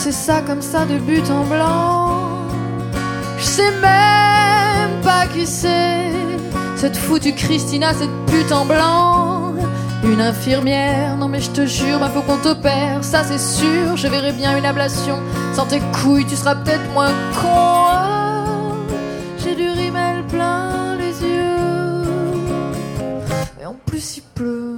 c'est ça comme ça de but en blanc. Je sais même pas qui c'est, cette foutue Christina, cette pute en blanc. Une infirmière, non mais je te jure, bah faut qu'on t'opère, ça c'est sûr, je verrai bien une ablation. Sans tes couilles, tu seras peut-être moins con. Oh, j'ai du rimel plein les yeux, et en plus il pleut.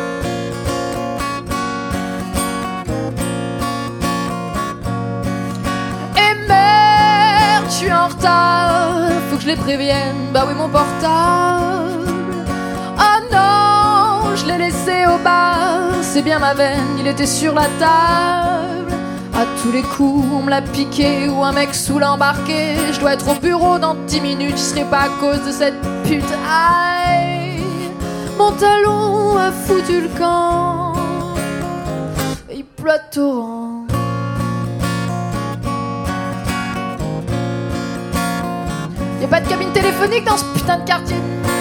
Et merde, je suis en retard, faut que je les prévienne, bah oui mon portable. Oh non, je l'ai laissé au bar, c'est bien ma veine, il était sur la table. À tous les coups, on me l'a piqué ou un mec sous l'embarqué. Je dois être au bureau dans 10 minutes, je serai pas à cause de cette pute. Aïe, mon talon a foutu le camp, et il pleut à torrent. Y'a pas de cabine téléphonique dans ce putain de quartier de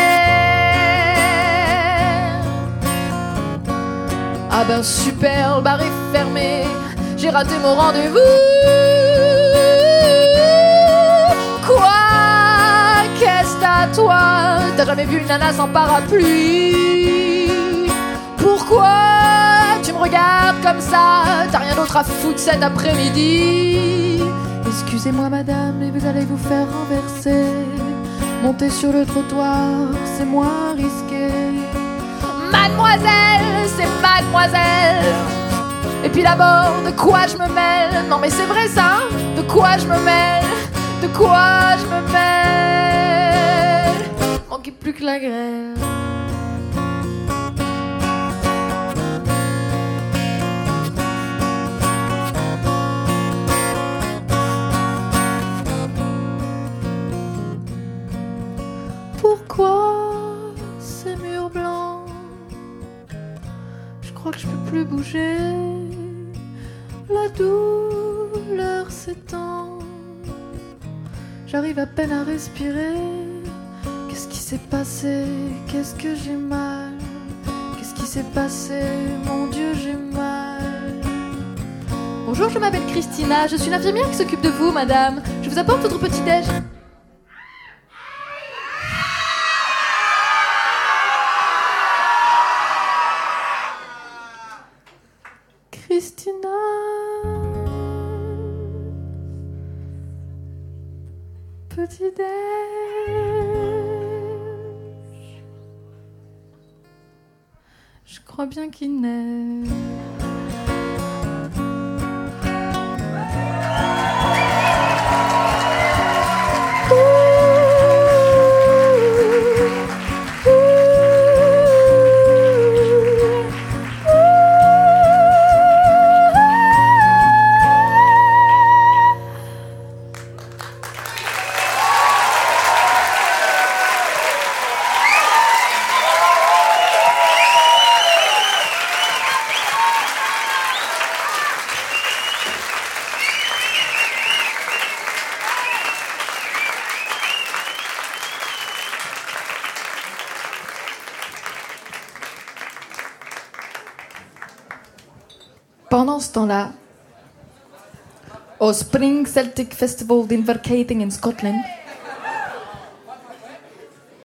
merde. Ah ben super, le bar est fermé, j'ai raté mon rendez-vous. Quoi? Qu'est-ce t'as toi? T'as jamais vu une nana sans parapluie? Pourquoi tu me regardes comme ça? T'as rien d'autre à foutre cet après-midi? Excusez-moi madame, mais vous allez vous faire renverser. Monter sur le trottoir, c'est moins risqué. Mademoiselle, c'est mademoiselle. Et puis d'abord, de quoi je me mêle? Non mais c'est vrai ça, de quoi je me mêle? De quoi je me mêle? Manquait plus que la grêle. Pourquoi ces murs blancs? Je crois que je peux plus bouger. La douleur s'étend, j'arrive à peine à respirer. Qu'est-ce qui s'est passé? Qu'est-ce que j'ai mal? Qu'est-ce qui s'est passé? Mon Dieu, j'ai mal. Bonjour, je m'appelle Christina, je suis l'infirmière qui s'occupe de vous, madame. Je vous apporte votre petit-déj. Christina, petit déj. Je crois bien qu'il neige. Pendant ce temps-là, au Spring Celtic Festival d'Inverkeithing in Scotland,